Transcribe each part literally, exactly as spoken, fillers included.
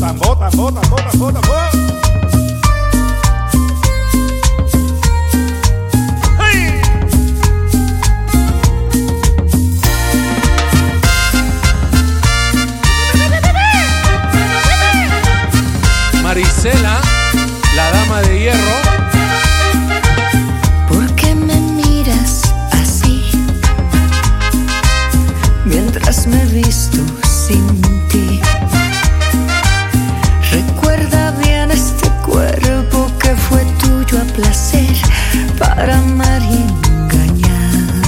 tambor, tambor, tambor, tambor, tambor. ¡Hey! Marisela, la dama de hierro. ¿Por qué me miras así? Mientras me visto sin ti. Recuerda bien este cuerpo que fue tuyo a placer para amar y engañar.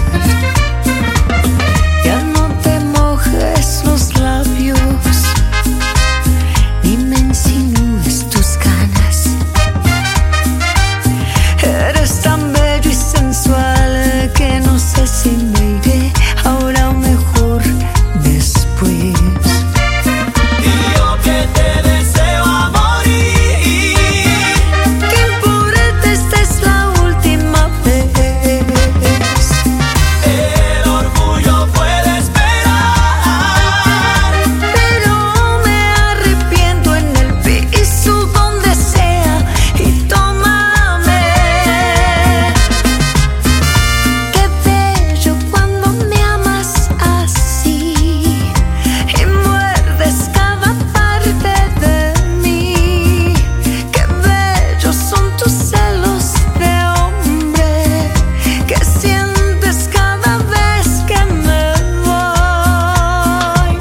Ya no te mojes los labios ni me insinúes tus ganas. Eres tan bello y sensual que no sé si me iré ahora o mejor después. Y yo que te deseo a morir. Que por esta es la última vez. El orgullo puede esperar, Pero me arrepiento en el piso donde sea y tómame. Qué bello cuando me amas así y muerdes cada parte de mí. Qué bellos son tus celos de hombre que sientes cada vez que me voy.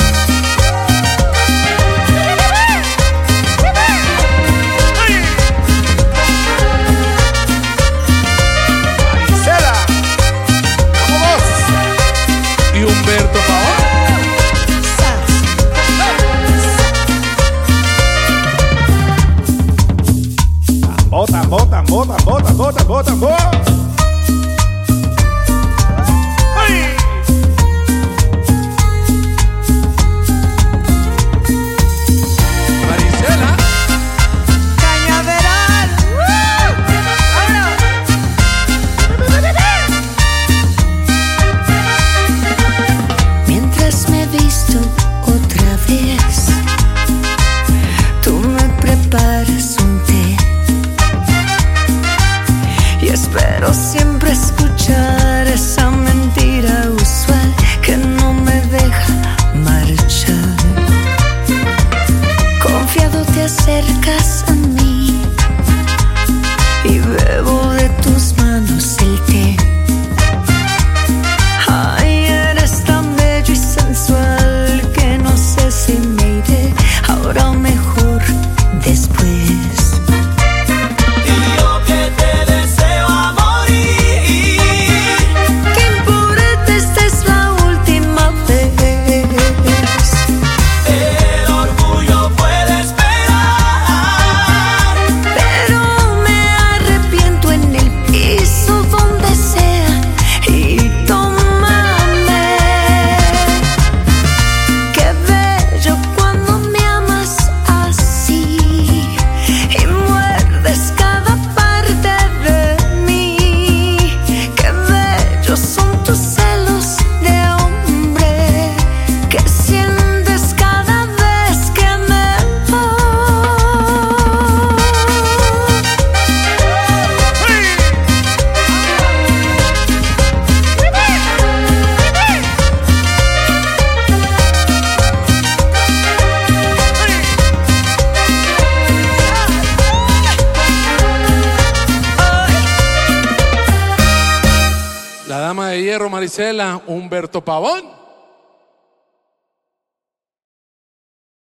Marisela, vámonos. Y Humberto Pavón. Tambor, tambor, tambor, tambor, tambor, tambor, tambor. ¡Hey! Marisela. Cañaveral. Mientras me visto otra vez, tú me preparas un té y espero siempre escuchar esa mentira usual que no me deja marchar. Confiado te acercas a mí y bebo de tus manos el té. Ay, eres tan bello y sensual que no sé si me iré ahora o mejor después. y yo que te deseo a morir. Que por esta es la última vez. El orgullo puede esperar, Pero me arrepiento en el piso donde sea y tómame. Qué bello cuando me amas así y muerdes cada parte de mí. Qué bellos son tus celos de hombre que sientes cada vez que me voy. La dama de hierro, Marisela. Humberto Pavón.